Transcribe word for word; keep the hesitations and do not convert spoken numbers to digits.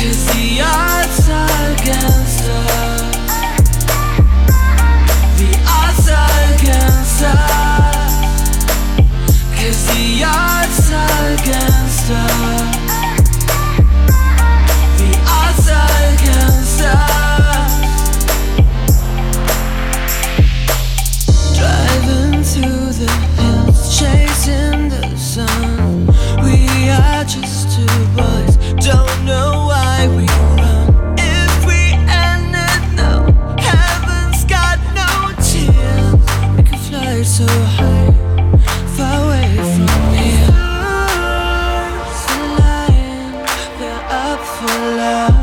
the odds are against us. The odds are against us. Cause the odds are against us. The odds are against us. Driving through the hills, chasing the sun. We are just two boys, don't know why we run. If we end it now, heaven's got no tears. We can fly so high, far away from here. Stars align, they're up for love.